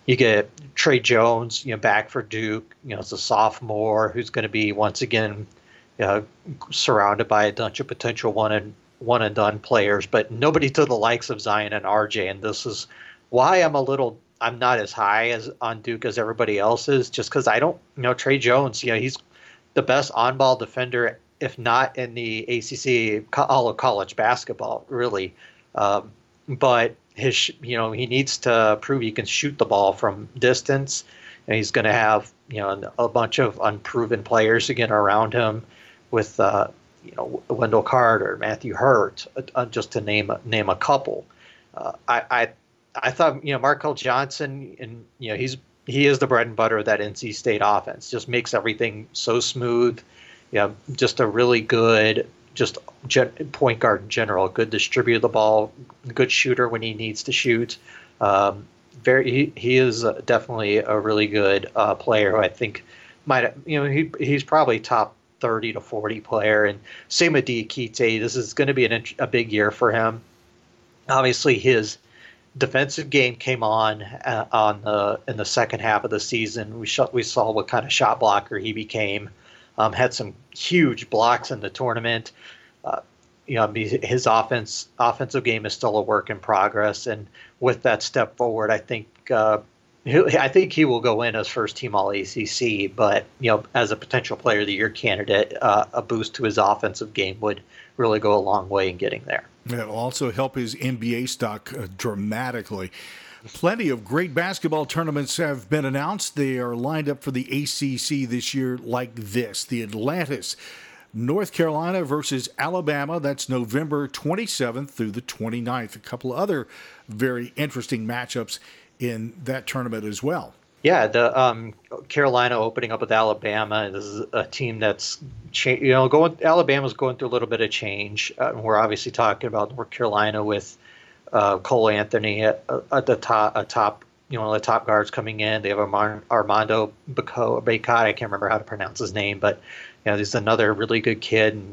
You get Trey Jones, you know, back for Duke. You know, it's a sophomore who's going to be once again uh, surrounded by a bunch of potential one and one and done players, but nobody to the likes of Zion and R J. And this is why I'm a little, I'm not as high as on Duke as everybody else is, just because I don't, you know, Trey Jones, you know, he's the best on-ball defender, if not in the A C C, all of college basketball, really. Um, but his, you know, he needs to prove he can shoot the ball from distance, and he's going to have, you know, a bunch of unproven players again around him, with, uh, you know, Wendell Carter, Matthew Hurt, uh, just to name name a couple. Uh, I, I I thought, you know, Markel Johnson, and you know, he's he is the bread and butter of that N C State offense. Just makes everything so smooth. You know, just a really good, just gen, point guard in general. Good distributor of the ball, good shooter when he needs to shoot. Um, very, he, he is definitely a really good uh, player who I think might, you know, he he's probably top thirty to forty player. And same with Diakite. This is going to be an, a big year for him. Obviously, his defensive game came on uh, on the in the second half of the season. We sh- we saw what kind of shot blocker he became. Um, had some huge blocks in the tournament. Uh, you know, his offense offensive game is still a work in progress, and with that step forward, I think uh, he, I think he will go in as first team All A C C. But you know, as a potential Player of the Year candidate, uh, a boost to his offensive game would really go a long way in getting there. It'll also help his N B A stock uh, dramatically. Plenty of great basketball tournaments have been announced. They are lined up for the A C C this year like this. The Atlantis, North Carolina versus Alabama. That's November twenty-seventh through the twenty-ninth. A couple of other very interesting matchups in that tournament as well. Yeah, the um, Carolina opening up with Alabama. This is a team that's, cha- you know, going. Alabama's going through a little bit of change. Uh, we're obviously talking about North Carolina with uh, Cole Anthony at, at the top, a top, you know, one of the top guards coming in. They have Armand, Armando Bacot, Bacot. I can't remember how to pronounce his name, but you know, there's another really good kid. And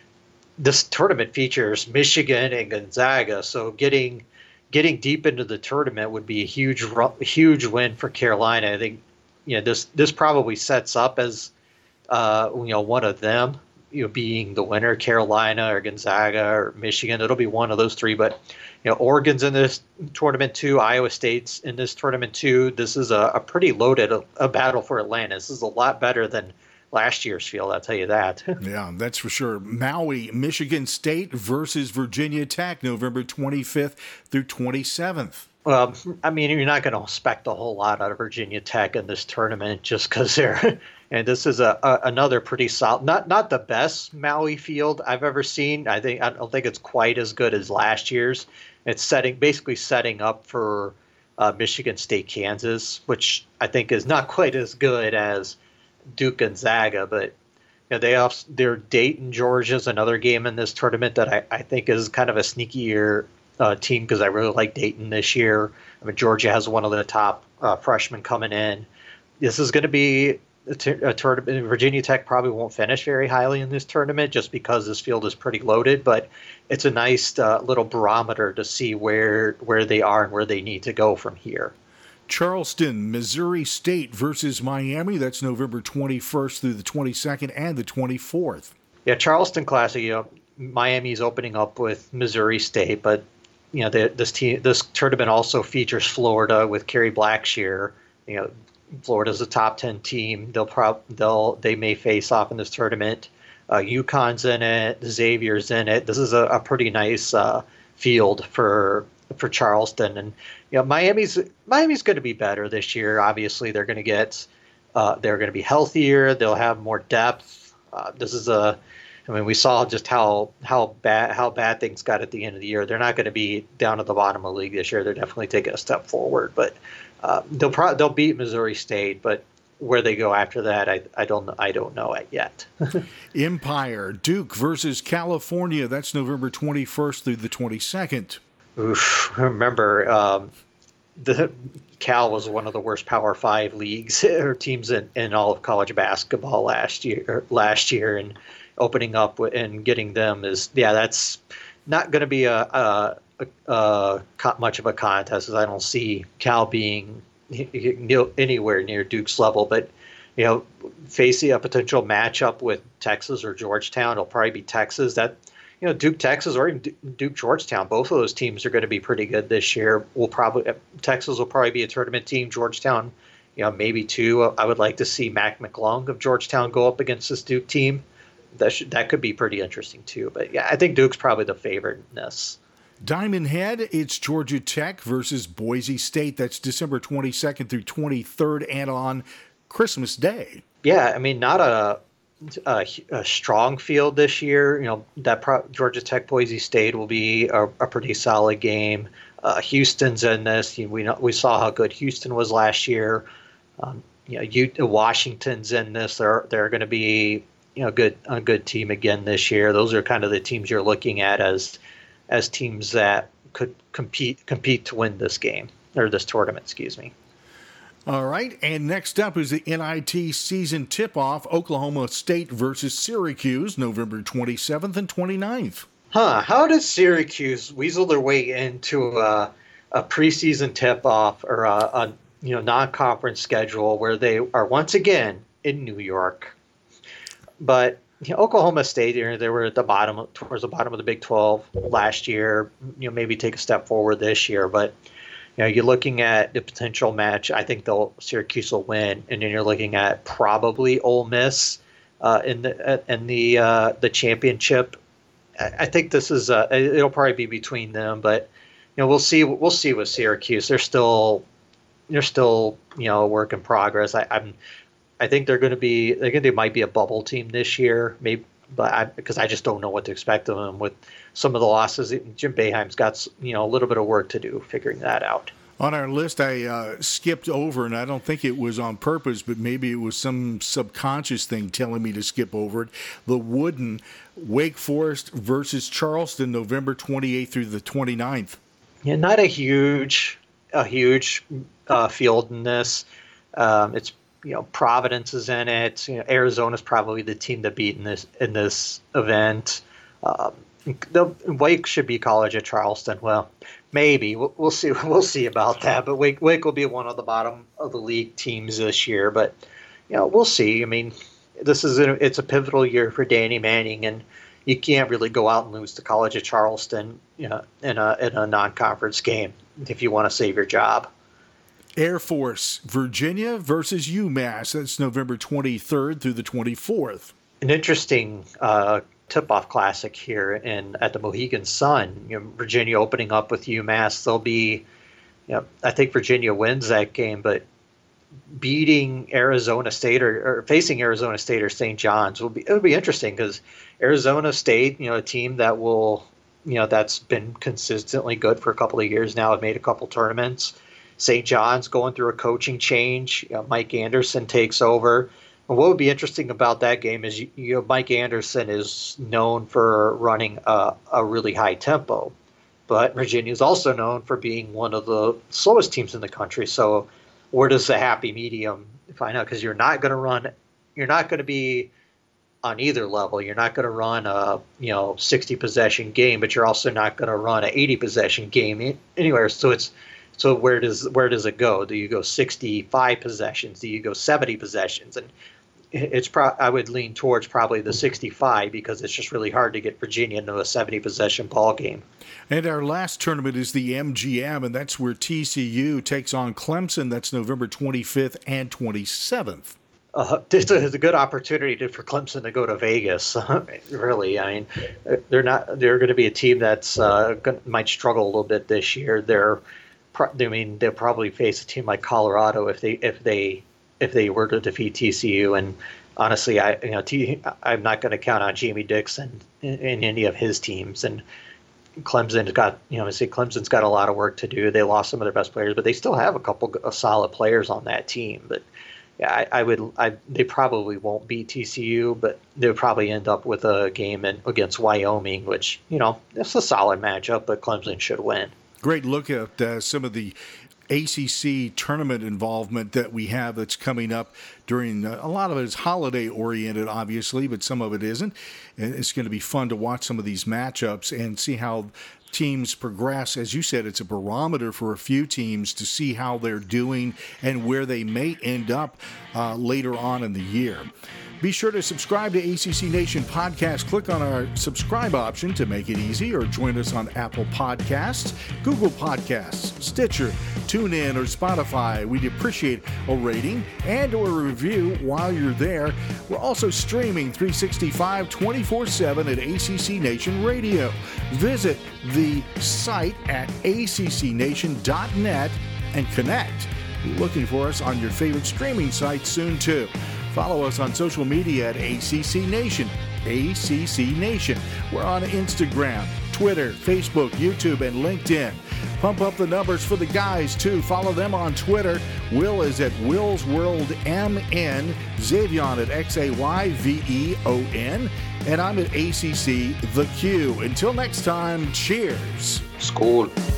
this tournament features Michigan and Gonzaga, so getting. Getting deep into the tournament would be a huge, huge win for Carolina. I think, you know, this this probably sets up as, uh, you know, one of them, you know, being the winner, Carolina or Gonzaga or Michigan. It'll be one of those three. But, you know, Oregon's in this tournament too. Iowa State's in this tournament too. This is a, a pretty loaded a, a battle for Atlanta. This is a lot better than last year's field, I'll tell you that. Yeah, that's for sure. Maui, Michigan State versus Virginia Tech, November twenty-fifth through twenty-seventh. Well, I mean, you're not going to expect a whole lot out of Virginia Tech in this tournament just because they're, and this is a, a another pretty solid, not not the best Maui field I've ever seen. I think I don't think it's quite as good as last year's. It's setting basically setting up for uh, Michigan State, Kansas, which I think is not quite as good as Duke Gonzaga, but you know, they off their Dayton, Georgia's another game in this tournament that I, I think is kind of a sneakier uh, team because I really like Dayton this year. I mean, Georgia has one of the top uh, freshmen coming in. This is going to be a, t- a tournament. Virginia Tech probably won't finish very highly in this tournament just because this field is pretty loaded, but it's a nice uh, little barometer to see where where they are and where they need to go from here. Charleston, Missouri State versus Miami. That's November twenty-first through the twenty-second and the twenty-fourth. Yeah, Charleston Classic. You know, Miami's opening up with Missouri State, but you know, the, this team, this tournament also features Florida with Kerry Blackshear. You know, Florida's a top ten team. They'll prob they'll they may face off in this tournament. Uh, UConn's in it. Xavier's in it. This is a, a pretty nice uh, field for. for Charleston. And you know, Miami's Miami's going to be better this year. Obviously, they're going to get uh, they're going to be healthier. They'll have more depth. Uh, this is a, I mean, we saw just how how bad how bad things got at the end of the year. They're not going to be down at the bottom of the league this year. They're definitely taking a step forward. But uh, they'll pro- they'll beat Missouri State. But where they go after that, I I don't I don't know it yet. Empire, Duke versus California. That's November twenty-first through the twenty-second. Oof, remember, um, the Cal was one of the worst Power Five leagues or teams in, in all of college basketball last year. Last year, and opening up and getting them is yeah, that's not going to be a, a, a, a much of a contest. As I don't see Cal being anywhere near Duke's level, but you know, facing a potential matchup with Texas or Georgetown, it'll probably be Texas. That you know, Duke, Texas, or even Duke, Georgetown, both of those teams are going to be pretty good this year. We'll probably Texas will probably be a tournament team. Georgetown, you know, maybe two. I would like to see Mac McClung of Georgetown go up against this Duke team. That should, that could be pretty interesting too. But yeah, I think Duke's probably the favorite in this. Diamond Head, it's Georgia Tech versus Boise State. That's December twenty-second through twenty-third, and on Christmas Day. Yeah, I mean, not a a, a strong field this year. You know, that pro- Georgia Tech Boise State will be a, a pretty solid game. Uh, Houston's in this. You know, we know, we saw how good Houston was last year. Um, you know, Utah, Washington's in this. They're they're going to be you know good a good team again this year. Those are kind of the teams you're looking at as as teams that could compete compete to win this game or this tournament. Excuse me. All right, and next up is the N I T season tip-off, Oklahoma State versus Syracuse, November twenty-seventh and twenty-ninth. Huh, how does Syracuse weasel their way into a, a preseason tip-off or a, a you know non-conference schedule where they are once again in New York? But you know, Oklahoma State, you know, they were at the bottom, towards the bottom of the Big twelve last year, you know, maybe take a step forward this year, but you know, you're looking at the potential match. I think they'll Syracuse will win, and then you're looking at probably Ole Miss uh, in the in the uh, the championship. I think this is uh, it'll probably be between them, but you know we'll see we'll see with Syracuse. They're still they're still you know a work in progress. I, I'm I think they're going to be they're going to might be a bubble team this year, maybe, but I, because I just don't know what to expect of them with some of the losses. Jim Boeheim's got you know a little bit of work to do figuring that out. On our list, I uh, skipped over, and I don't think it was on purpose, but maybe it was some subconscious thing telling me to skip over it. The Wooden, Wake Forest versus Charleston, November twenty-eighth through the twenty-ninth. Yeah, not a huge, a huge uh, field in this. Um, it's you know Providence is in it. You know, Arizona's probably the team to beat in this in this event. Um, the Wake should be college at Charleston. Well, maybe we'll, we'll see. We'll see about that. But Wake Wake will be one of the bottom of the league teams this year. But you know, we'll see. I mean, this is a, it's a pivotal year for Danny Manning, and you can't really go out and lose to college at Charleston, you know, in a in a non-conference game if you want to save your job. Air Force, Virginia versus UMass. That's November twenty-third through the twenty-fourth. An interesting uh, tip-off classic here in at the Mohegan Sun. You know, Virginia opening up with UMass. They'll be, you know, I think Virginia wins that game, but beating Arizona State or, or facing Arizona State or Saint John's will be it'll be interesting because Arizona State, you know, a team that will, you know, that's been consistently good for a couple of years now, have made a couple tournaments. Saint John's going through a coaching change. You know, Mike Anderson takes over. And what would be interesting about that game is, you, you know, Mike Anderson is known for running a, a really high tempo, but Virginia is also known for being one of the slowest teams in the country. So where does the happy medium find out? Because you're not going to run, you're not going to be on either level. You're not going to run a you know sixty possession game, but you're also not going to run an eighty possession game anywhere. So it's So where does where does it go? Do you go sixty-five possessions? Do you go seventy possessions? And it's pro- I would lean towards probably the sixty-five because it's just really hard to get Virginia into a seventy possession ball game. And our last tournament is the M G M, and that's where T C U takes on Clemson. That's November twenty-fifth and twenty-seventh. Uh, it's, a, it's a good opportunity to, for Clemson to go to Vegas. Really, I mean, they're not. They're going to be a team that's uh, gonna, might struggle a little bit this year. They're I mean, they'll probably face a team like Colorado if they if they if they were to defeat T C U. And honestly, I you know T, I'm not going to count on Jamie Dixon in, in any of his teams. And Clemson's got you know I say Clemson's got a lot of work to do. They lost some of their best players, but they still have a couple of solid players on that team. But yeah, I, I would I they probably won't beat T C U, but they'll probably end up with a game in, against Wyoming, which you know it's a solid matchup, but Clemson should win. Great look at uh, some of the A C C tournament involvement that we have that's coming up during uh, a lot of it is holiday oriented, obviously, but some of it isn't. And it's going to be fun to watch some of these matchups and see how teams progress, as you said, it's a barometer for a few teams to see how they're doing and where they may end up uh, later on in the year. Be sure to subscribe to A C C Nation Podcast. Click on our subscribe option to make it easy, or join us on Apple Podcasts, Google Podcasts, Stitcher, TuneIn, or Spotify. We'd appreciate a rating and or a review while you're there. We're also streaming three sixty-five, twenty-four seven at A C C Nation Radio. Visit the site at A C C nation dot net and connect. Be looking for us on your favorite streaming site soon, too. Follow us on social media at A C C Nation. A C C Nation. We're on Instagram, Twitter, Facebook, YouTube, and LinkedIn. Pump up the numbers for the guys, too. Follow them on Twitter. Will is at Will's World M N, Xavion at X A Y V E O N, and I'm at A C C The Q. Until next time, cheers. Skål.